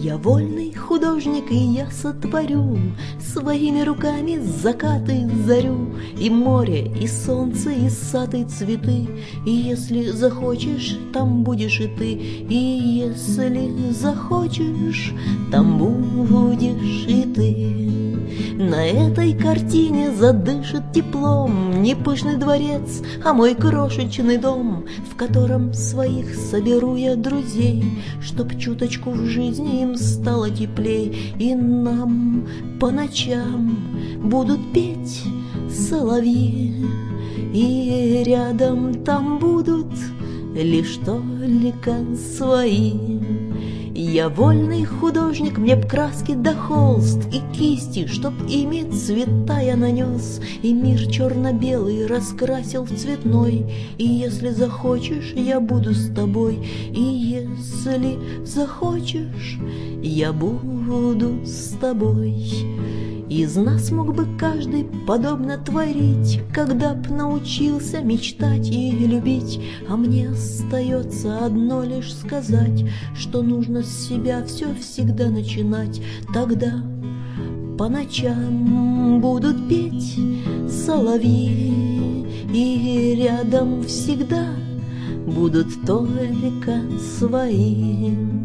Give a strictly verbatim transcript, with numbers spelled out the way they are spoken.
Я вольный художник, и я сотворю своими руками закаты, зарю, и море, и солнце, и сад, и цветы. И если захочешь, там будешь и ты, и если захочешь, там будешь и ты. На этой картине задышит теплом не пышный дворец, а мой крошечный дом, в котором своих соберу я друзей, чтоб чуточку в жизни им стало теплей, и нам по ночам будут петь соловьи, и рядом там будут лишь только свои. Я вольный художник, мне б краски да холст и кисти, чтоб ими цвета я нанес, и мир черно-белый раскрасил в цветной. И если захочешь, я буду с тобой, и если захочешь, я буду с тобой. Из нас мог бы каждый подобно творить, когда б научился мечтать и любить. А мне остается одно лишь сказать, что нужно с себя все всегда начинать. Тогда по ночам будут петь соловьи, и рядом всегда будут только свои.